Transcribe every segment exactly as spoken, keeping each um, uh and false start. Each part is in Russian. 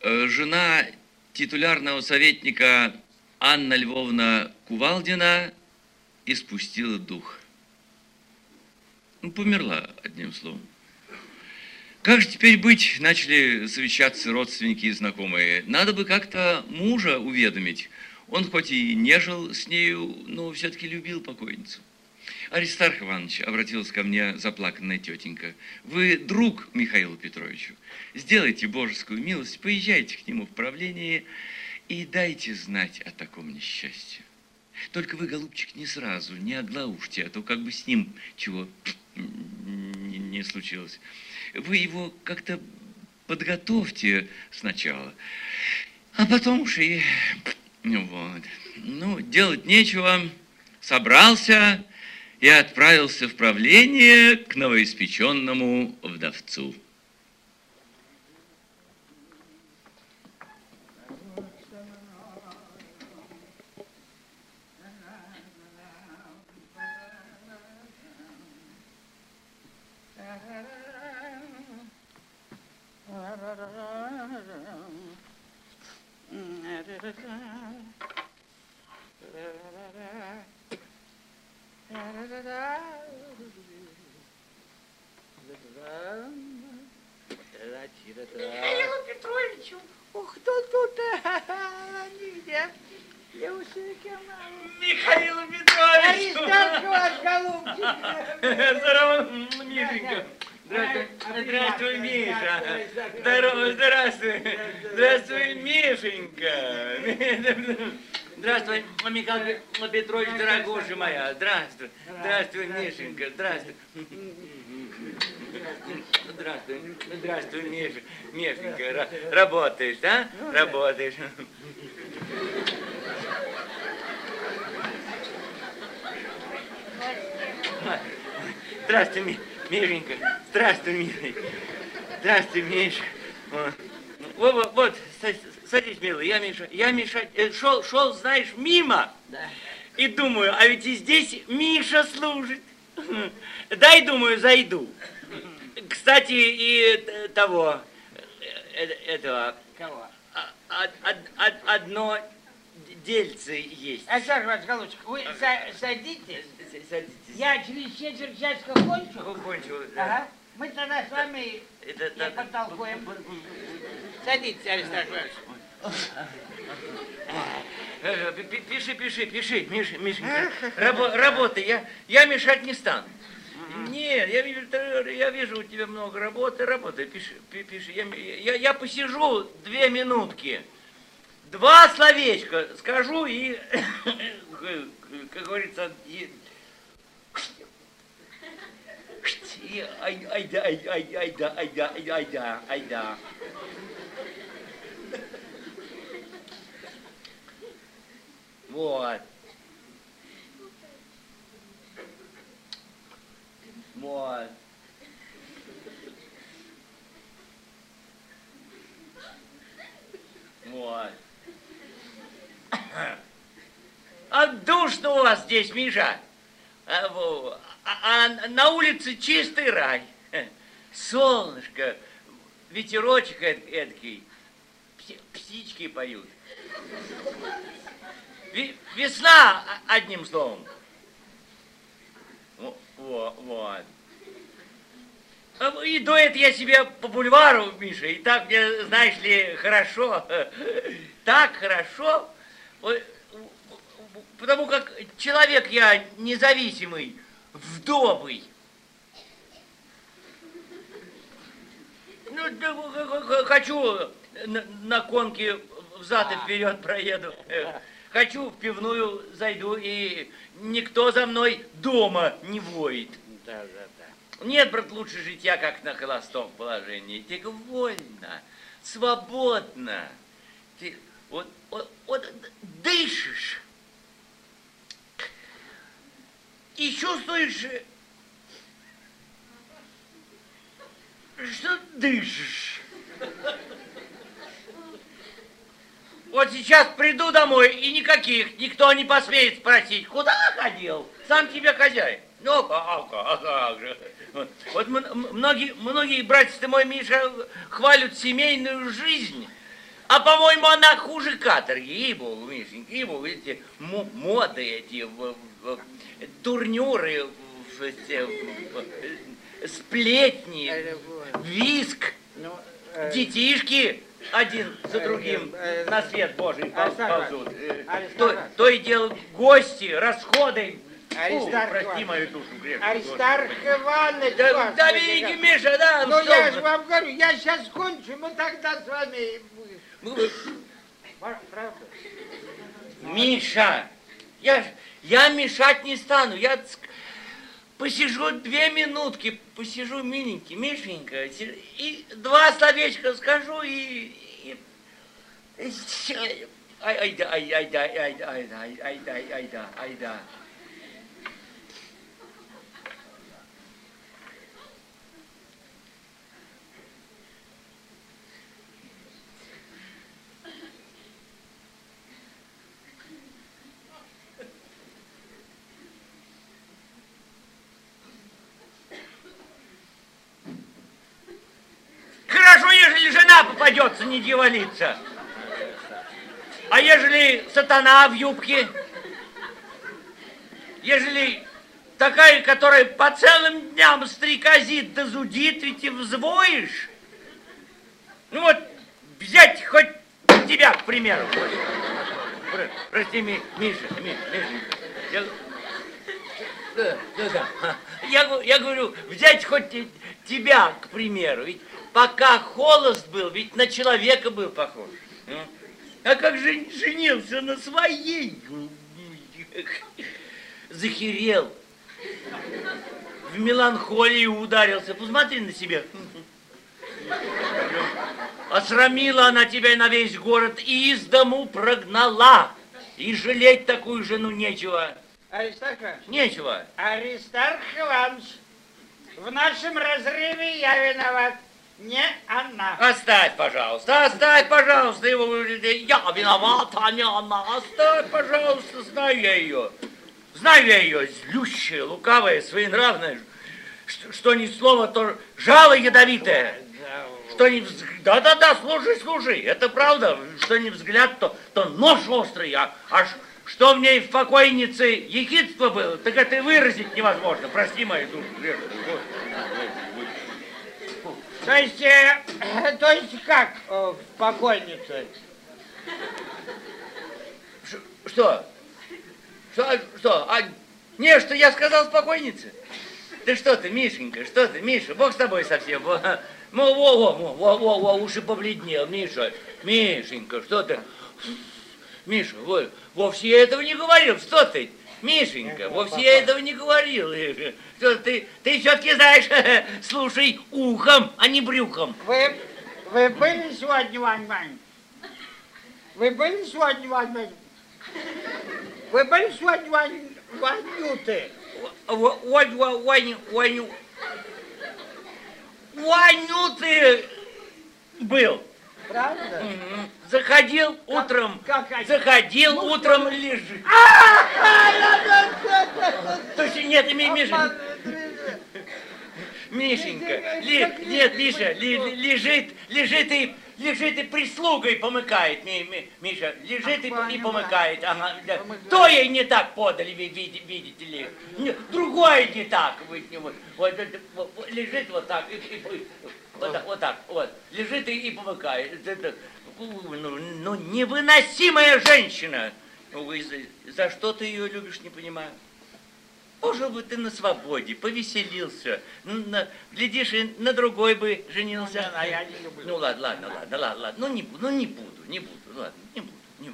Жена титулярного советника Анна Львовна Кувалдина испустила дух. Ну, померла, одним словом. Как же теперь быть? Начали совещаться родственники и знакомые. Надо бы как-то мужа уведомить. Он хоть и не жил с нею, но все-таки любил покойницу. Аристарх Иванович, обратилась ко мне заплаканная тетенька, вы друг Михаилу Петровичу. Сделайте божескую милость, поезжайте к нему в правление и дайте знать о таком несчастье. Только вы, голубчик, не сразу, не оглаушьте, а то как бы с ним чего не, не случилось. Вы его как-то подготовьте сначала, а потом уж и... Вот. Ну, делать нечего, собрался и отправился в правление к новоиспеченному вдовцу. Михаилу Петровичу, ух, кто тут? Нигде. Михаилу Петровичу! Аристарх ваш, голубчик! Здорово, Мишенька! Здравствуй, здравствуй, Миша! Здорово, здравствуй! Здравствуй, Мишенька! Здравствуй, Михаил Петрович, дорогуша моя! Здравствуй! Здравствуй, Мишенька! Здравствуй! Здравствуй, здравствуй, Миша, Мишенька, работаешь, да? Работаешь. Здравствуй, Мишенька, здравствуй, милый, здравствуй, Миша. Вот, вот, вот, садись, милый, я, Миша, я, Миша, шел, шел, знаешь, мимо, да. И думаю, а ведь и здесь Миша служит. Дай, думаю, зайду. Кстати, и того, этого... Кого? Одно дельце есть. Аристарх Иванович, голубчик, вы садитесь? Садитесь. Я через четверть часика кончу? Кончу, Ага. Мы тогда с вами это, потолкуем. Садитесь, Аристарх Иванович. Пиши, пиши, пиши, Миша, Мишенька. Рабо, работай, я, я мешать не стану. Нет, я вижу, я вижу, у тебя много работы, работай, пиши, пиши. Я, я, я посижу две минутки, два словечка скажу и, как говорится, и, и ай, айда, ай, ай, айда, айда, айда, айда. Вот. Вот. Вот. А душно у вас здесь, Миша. А, а, а на улице чистый рай. Солнышко, ветерочек эд эдакий, птички поют. Весна, одним словом. Вот, вот. И дует я себе по бульвару, Миша, и так мне, знаешь ли, хорошо, так хорошо, потому как человек я независимый, вдовый. Ну, хочу на, на конке взад и вперед проеду. Хочу в пивную зайду, и никто за мной дома не воет. Да, да, да. Нет, брат, лучше житья, как на холостом положении. Ты вольно, свободно. Ты вот, вот, вот дышишь. И чувствуешь, что дышишь. Вот сейчас приду домой, и никаких, никто не посмеет спросить, куда ходил? Сам тебе хозяин. Ну, как, как, как же. Вот, вот многие, многие, братец ты мой, Миша, хвалят семейную жизнь. А по-моему, она хуже каторги, ей-богу, Мишенька, ей-богу, эти моды эти, в, в, турнюры, в, в, сплетни, виск, ну, э, детишки один за другим э, э, на свет Божий ползут. То, то и дело гости, расходы. Аристарх Фу, прости Иванович. мою душу грешную. Аристарх Иванович. Да, да видите, Миша, да. Ну я же вам говорю, я сейчас кончу, мы тогда с вами... Правда? Миша, я, я мешать не стану, я посижу две минутки, посижу миленький, Мишенька, и два словечка скажу, и... и, и ай, ай, да, ай, ай, да, ай, да, ай, да, ай, да, ай, да, ай, да. Хорошо, ежели жена попадется, не дьяволица. А ежели сатана в юбке? Ежели такая, которая по целым дням стрекозит да зудит, ведь и взвоишь? Ну вот, взять хоть тебя, к примеру. Прости, Ми, Миша, Ми, Миша. Я, да, да, да. Я, я говорю, взять хоть тебя, к примеру. Ведь пока холост был, ведь на человека был похож. А как же женился на своей? Захерел. В меланхолию ударился. Посмотри на себя. Осрамила она тебя на весь город и из дому прогнала. И жалеть такую жену нечего. Аристарх Иванович. Нечего. Аристарх Иванович, в нашем разрыве я виноват. Не она. Оставь, пожалуйста, оставь, пожалуйста, его. Я виноват, а не она. Оставь, пожалуйста, знаю я ее. Знаю я ее, злющая, лукавая, своенравная. Что, что ни слово, то жало ядовитое. Что ни взгляд... Да-да-да, слушай, слушай, это правда. Что ни взгляд, то, то нож острый. А, аж что в ней в покойнице ехидство было, так это и выразить невозможно. Прости мою душу. То есть, э, то есть как э, в покойнице? Ш, что? Что? Что? А, не, что я сказал спокойнице? Ты что ты, Мишенька, что ты, Миша, Бог с тобой совсем. Во, во, во, во, во, во, во, уж и побледнел, Миша. Мишенька, что ты? Миша, во, вовсе я этого не говорил, что ты? Мишенька, вовсе я этого не говорил. Что ты, ты все-таки знаешь, слушай ухом, а не брюхом. Вы, вы были сегодня, Вань Вань? Вы были сегодня, Вань Вань? Вы были сегодня, Вань, Ванюты? Вань, Вань, Вань, Ванюты был. Правда? Угу. Заходил как, утром, как, заходил ну, утром, ну, лежит. А! Точно нет, Миша. Мишенька, ли, нет, Миша, ли, лежит, лежит и, лежит и прислугой помыкает, ми, ми, Миша, лежит и, и помыкает. Ага, да. То ей не так подали, видите, видите ли, другое не так. Вот, вот, вот, лежит вот так, и, и, вот, так, вот так, вот, лежит и, и помыкает. Это, ну, ну, невыносимая женщина. За, за что ты ее любишь, не понимаю. Пожил бы ты на свободе, повеселился. На, глядишь, и на другой бы женился. Ну, а я не люблю. Ну ладно, ладно, ладно, ладно, ладно. Ну не буду, ну не буду, не буду, ладно, не буду, не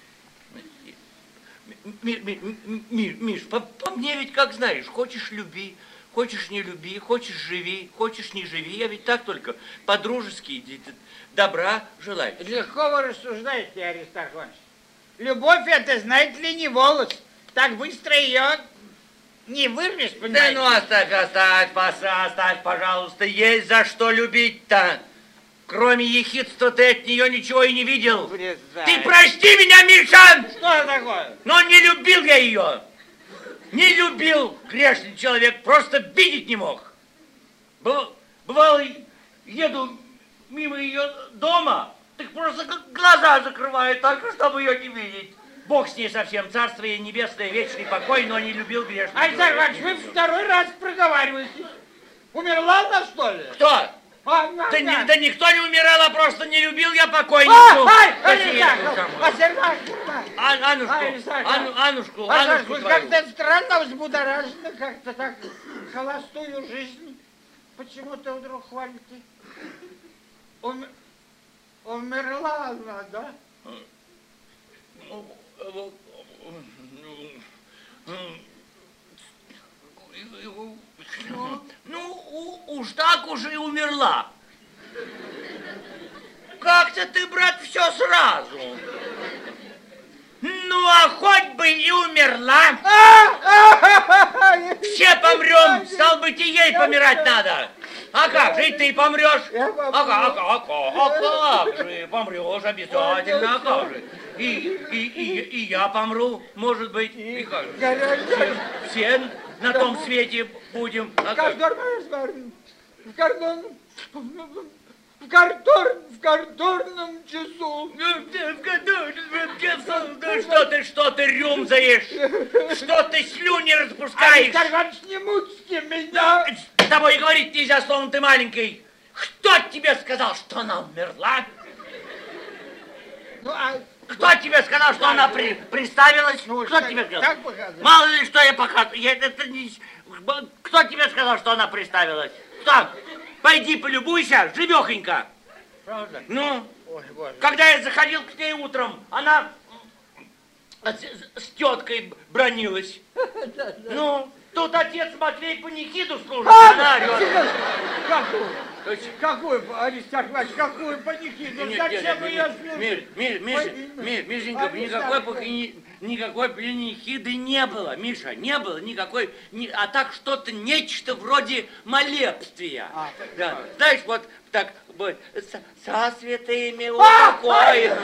буду. Ми, ми, ми, Миш, по, по мне ведь как знаешь, хочешь люби, хочешь не люби, хочешь живи, хочешь не живи. Я ведь так только по-дружески добра желаю. Легко вы рассуждаете, Аристарх Иванович. Любовь это, знаете ли, не волос. Так быстро ее не вырвешь, понимаете? Да ну оставь, оставь, оставь, пожалуйста. Есть за что любить-то. Кроме ехидства ты от нее ничего и не видел. Врезай. Ты прости меня, Миша! Что такое? Но не любил я ее. Не любил, грешный человек, просто видеть не мог. Бывало, еду мимо ее дома, так просто глаза закрывает, только чтобы ее не видеть. Бог с ней совсем, царство ей небесное, вечный покой, но не любил грешных. Александр Иванович, вы второй раз проговариваетесь. Умерла она, что ли? Кто? А, а, Да, а. ни- да никто не умирал, а просто не любил я покойницу. А, ай, Точнее, Александр, эту самую. а, Сергей, Ан- Аннушку, Александр. Анну- Аннушку, Александр, Аннушку вы твою. как-то странно взбудоражены, как-то так холостую жизнь. Почему-то вдруг хвалите. Ум- Умерла она, да? Ну, у- уж так уже и умерла. Как-то ты, брат, все сразу. Ну, а хоть бы и умерла. Все помрем, стал быть, и ей помирать надо. А как же, и ты помрешь? А как, а как, а как, а как же, помрешь обязательно, а как же? И, и, и, и я помру, может быть, и как же? Все, все на том свете будем. А как? В картон, в картон, в картон, в картонном часу. Ну что ты, что ты рюмзаешь? Что ты слюни распускаешь? Александр Иванович, не мучьте меня. С тобой говорить нельзя, словно ты маленький. Кто тебе сказал, что она умерла? Ну, а Кто тебе сказал, что она при, приставилась? Ну, Кто так- тебе сказал? так показывает. Мало ли, что я показываю. Я- это не- Кто тебе сказал, что она приставилась? Кто? Пойди полюбуйся, живехонька. правда? Ну, Ой, боже. когда я заходил к ней утром, она с, с теткой бронилась. Ну, тут отец Матвей панихиду служит, А, она орет. Какую? То есть, Какую, Аристарх Иванович, какую панихиду? Нет, Зачем нет, вы нет, ее слушаете? Миш, Миш, Миш, Ой, Миш, Мишенька, Аристарх никакой, Иванович. пахни- никакой панихиды не было, Миша, не было никакой, ни- а так что-то, нечто вроде молебствия. А, Да, знаешь, вот так, вот, со, со святыми А, упокоен.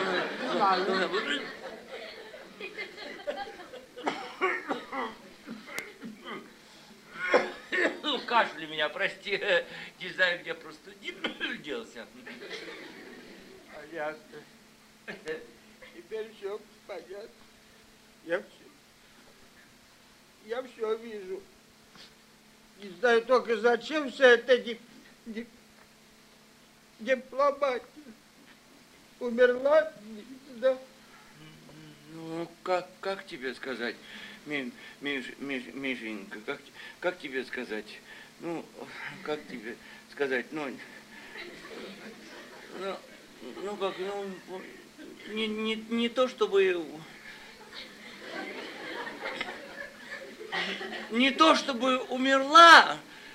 Ну, кашель у меня, прости, не знаю, где просто делся. Понятно. Теперь все понятно. Я все, я все вижу. Не знаю только, зачем вся эта ди- ди- дипломатия. Умерла, да? Ну, как, как тебе сказать, Ми- Миш, Миш, Мишенька, как, как тебе сказать? Ну, как тебе сказать, ну, ну, ну как, ну, не, не, не то чтобы, не то чтобы умерла,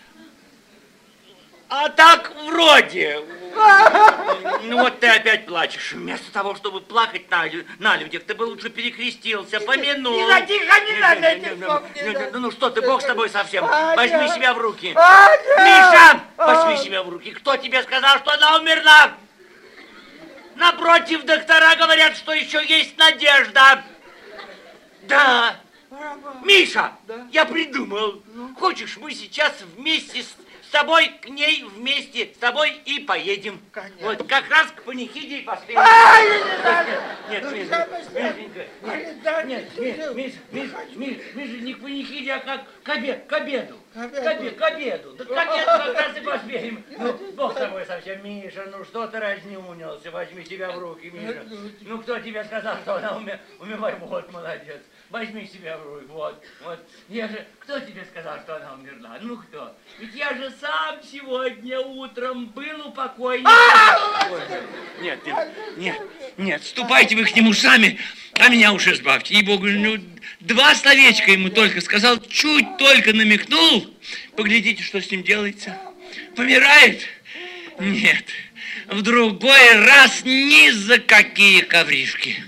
а так вроде. Ну вот ты опять плачешь. Вместо того, чтобы плакать на, лю- на людях, ты бы лучше перекрестился, помянул. Не надо, тихо, не надо Не, не, этих не, слов, не, не не, надо. Ну что ты, Бог с тобой совсем. А, Возьми нет. себя в руки. А, нет. Миша, возьми А. себя в руки. Кто тебе сказал, что она умерла? Напротив, доктора говорят, что еще есть надежда. Да. Миша, Да? я придумал. Хочешь, мы сейчас вместе с с тобой к ней вместе с тобой и поедем. Конечно. Вот как раз к панихиде и последней. Ай, не надо. Нет, Ну, Миша, что вы Мишенька, знаете? Да, нет, не нет, хочу. Миша, Миша, Миша, Миша, не к панихиде, а как к обеду, к обеду. К обеду. К обеду, к обеду. Да к обеду как раз и поспеем. Ну, Бог с тобой совсем, Миша, ну что ты разнюнился, возьми себя в руки, Миша. Ну, кто тебе сказал, что она уме- умерла? Вот, молодец. Возьми себя в руки, вот, вот. Я же, кто тебе сказал, что она умерла? Ну, кто? Ведь я же сам сегодня утром был у покойника. Ой, Нет, нет, нет, нет, ступайте вы к нему сами, а меня уж избавьте. Ей-богу, ну, два словечка ему только сказал, чуть только намекнул. Поглядите, что с ним делается. Помирает? Нет. В другой раз ни за какие ковришки.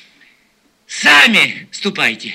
Сами ступайте.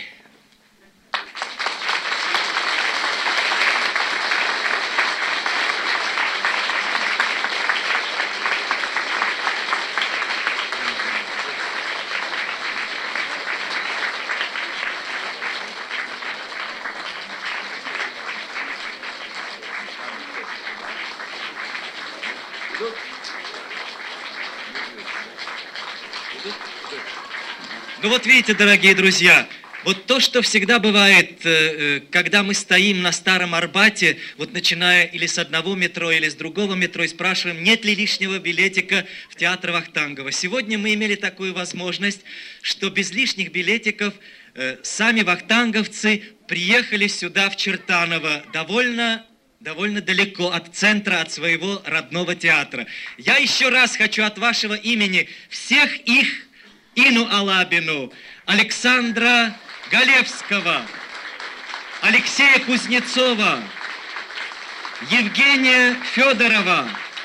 Ну вот видите, дорогие друзья, вот то, что всегда бывает, когда мы стоим на Старом Арбате, вот начиная или с одного метро, или с другого метро, и спрашиваем, нет ли лишнего билетика в театр Вахтангова. Сегодня мы имели такую возможность, что без лишних билетиков сами вахтанговцы приехали сюда, в Чертаново, довольно, довольно далеко от центра, от своего родного театра. Я еще раз хочу от вашего имени всех их, Ину Алабину, Александра Галевского, Алексея Кузнецова, Евгения Федорова,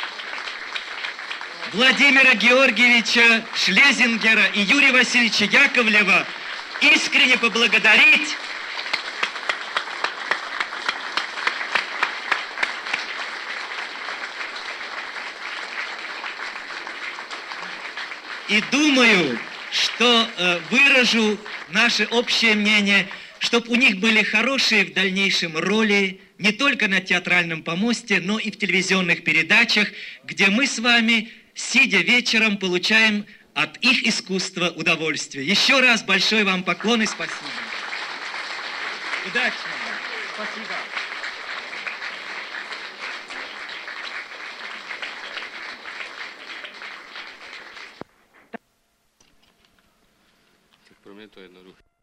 Владимира Георгиевича Шлезингера и Юрия Васильевича Яковлева искренне поблагодарить и думаю, что э, выражу наше общее мнение, чтобы у них были хорошие в дальнейшем роли не только на театральном помосте, но и в телевизионных передачах, где мы с вами, сидя вечером, получаем от их искусства удовольствие. Еще раз большой вам поклон и спасибо. Удачи вам. Спасибо. Prometo jednu ruku.